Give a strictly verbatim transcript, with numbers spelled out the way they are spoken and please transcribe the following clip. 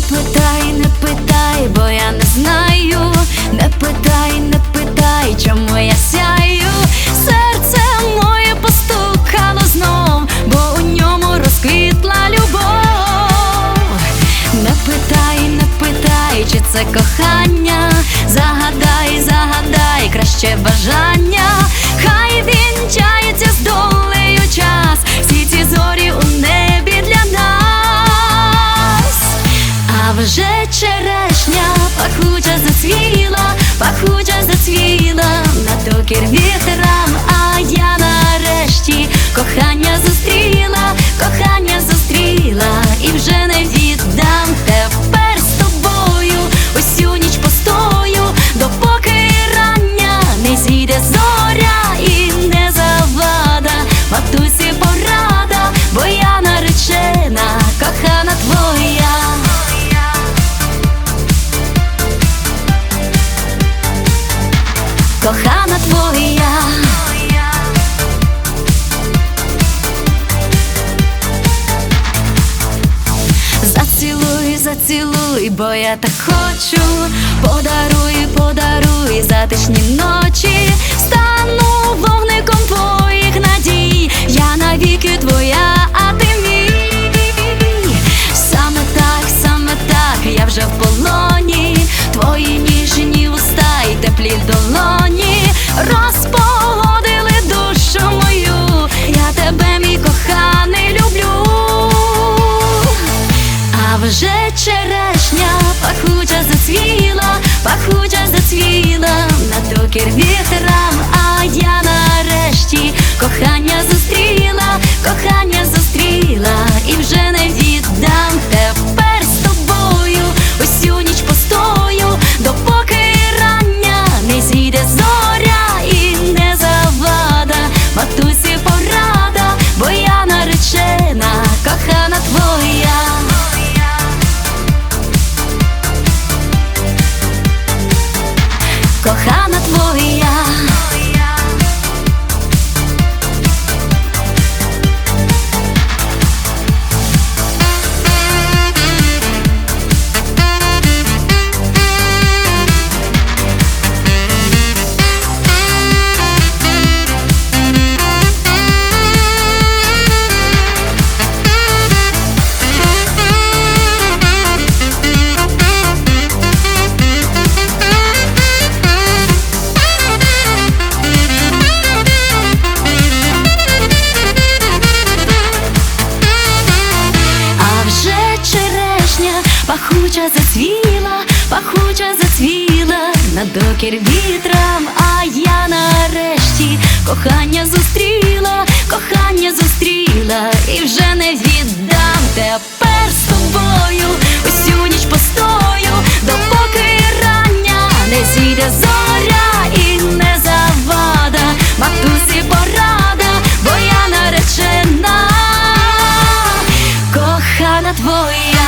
питай, не питай, бо я не знаю. Не питай, не питай, чому я сяю. Серце моє постукало знов, бо у ньому розквітла любов. Не питай, не питай, чи це кохання. Загадай, загадай, краще бажання. Хай вінчається з долею час, всі ці зорі у небі для нас. А вже черешня пахуча зацвіла, пахуча зацвіла на докір вітрам. А я нарешті кохання зустріла, кохання зустріла і вже не віддам. Тепер з тобою усю ніч постою, допоки рання не зійде зоря і не завада матусі порада, бо я наречена, кохана твоя. Кохана твоя. Зацілуй, зацілуй, бо я так хочу. Подаруй, подаруй затишні ночі. Стану вогником твоїх надій. Я навіки твоя, а ти мій. Саме так, саме так, я вже в полоні. Твої ніжні уста й теплі долоні розпогодили душу мою. Я тебе, мій коханий, люблю. А вже черешня пахуча зацвіла, пахуча зацвіла на докір вітрам. А я нарешті кохання зустріла, кохання зустріла і вже не віддам. Тепер з тобою усю ніч постою, допоки рання не зійде зоря і не завада матусі порада, бо я наречена, кохана твоя. Кохана твоя. Пахуча зацвіла, пахуча зацвіла на докір вітрам. А я нарешті кохання зустріла, кохання зустріла і вже не віддам. Тепер з тобою усю ніч постою, допоки рання не зійде зоря і не завада матусі порада, бо я наречена, кохана твоя.